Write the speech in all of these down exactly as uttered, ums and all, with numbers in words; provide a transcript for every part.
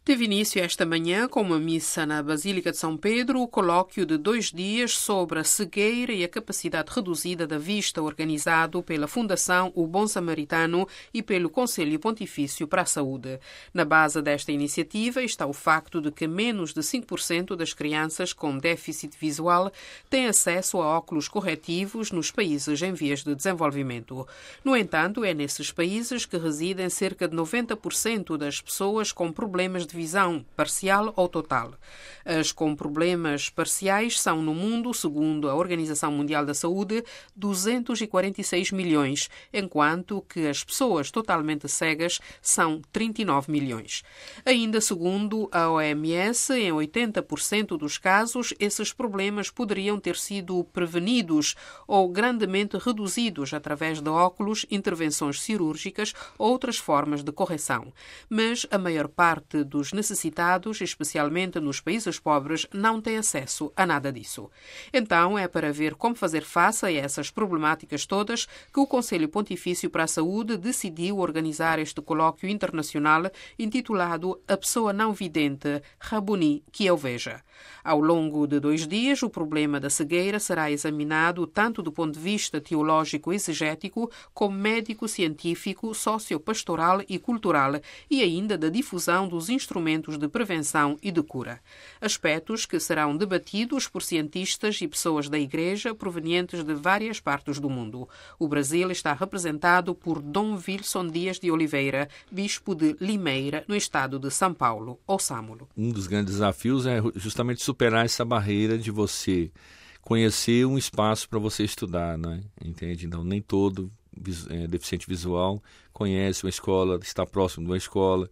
Teve início esta manhã, com uma missa na Basílica de São Pedro, o colóquio de dois dias sobre a cegueira e a capacidade reduzida da vista, organizado pela Fundação O Bom Samaritano e pelo Conselho Pontifício para a Saúde. Na base desta iniciativa está o facto de que menos de cinco por cento das crianças com déficit visual têm acesso a óculos corretivos nos países em vias de desenvolvimento. No entanto, é nesses países que residem cerca de noventa por cento das pessoas com problemas de visão parcial ou total. As com problemas parciais são no mundo, segundo a Organização Mundial da Saúde, duzentos e quarenta e seis milhões, enquanto que as pessoas totalmente cegas são trinta e nove milhões. Ainda segundo a O M S, em oitenta por cento dos casos, esses problemas poderiam ter sido prevenidos ou grandemente reduzidos através de óculos, intervenções cirúrgicas ou outras formas de correção. Mas a maior parte dos necessitados, especialmente nos países pobres, não tem acesso a nada disso. Então, é para ver como fazer face a essas problemáticas todas que o Conselho Pontifício para a Saúde decidiu organizar este colóquio internacional intitulado A Pessoa Não Vidente, Rabuni, que eu veja. Ao longo de dois dias, o problema da cegueira será examinado tanto do ponto de vista teológico e exegético, como médico, científico, sociopastoral e cultural, e ainda da difusão dos instrumentos de prevenção e de cura. Aspectos que serão debatidos por cientistas e pessoas da Igreja provenientes de várias partes do mundo. O Brasil está representado por Dom Wilson Dias de Oliveira, bispo de Limeira, no estado de São Paulo, ou Sâmulo. Um dos grandes desafios é justamente superar essa barreira de você conhecer um espaço para você estudar, né? Entende? Então, nem todo é, deficiente visual conhece uma escola, está próximo de uma escola.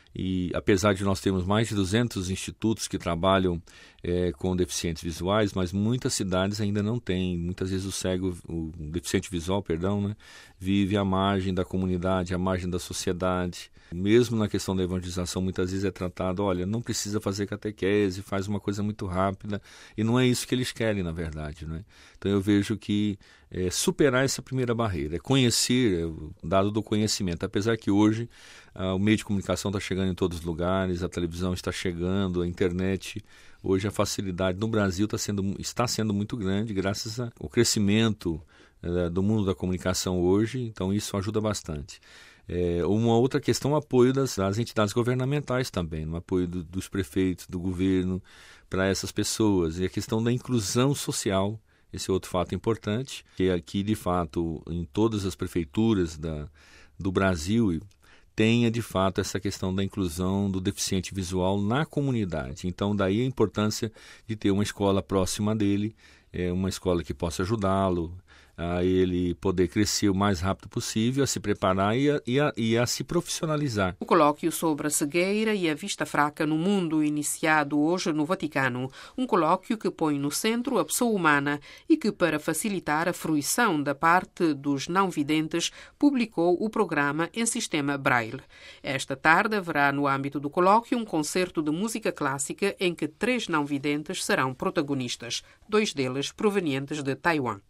E apesar de nós termos mais de duzentos institutos que trabalham é, com deficientes visuais, mas muitas cidades ainda não têm. Muitas vezes o cego, o deficiente visual, perdão, né, vive à margem da comunidade, à margem da sociedade. Mesmo na questão da evangelização, muitas vezes é tratado, olha, não precisa fazer catequese, faz uma coisa muito rápida. E não é isso que eles querem, na verdade, né? Então eu vejo que é, superar essa primeira barreira, é conhecer, é, o dado do conhecimento. Apesar que hoje ah, o meio de comunicação está chegando em todos os lugares, a televisão está chegando, a internet. Hoje a facilidade no Brasil está sendo, está sendo muito grande, graças ao crescimento é, do mundo da comunicação hoje, então isso ajuda bastante. É, uma outra questão é o apoio das, das entidades governamentais também, no apoio do, dos prefeitos, do governo, para essas pessoas. E a questão da inclusão social, esse é outro fato importante, que aqui, de fato, em todas as prefeituras da, do Brasil, tenha, de fato, essa questão da inclusão do deficiente visual na comunidade. Então, daí a importância de ter uma escola próxima dele, é, uma escola que possa ajudá-lo, a ele poder crescer o mais rápido possível, a se preparar e a, e a, e a se profissionalizar. O colóquio sobre a cegueira e a vista fraca no mundo, iniciado hoje no Vaticano. Um colóquio que põe no centro a pessoa humana e que, para facilitar a fruição da parte dos não-videntes, publicou o programa em sistema Braille. Esta tarde haverá, no âmbito do colóquio, um concerto de música clássica em que três não-videntes serão protagonistas, dois deles provenientes de Taiwan.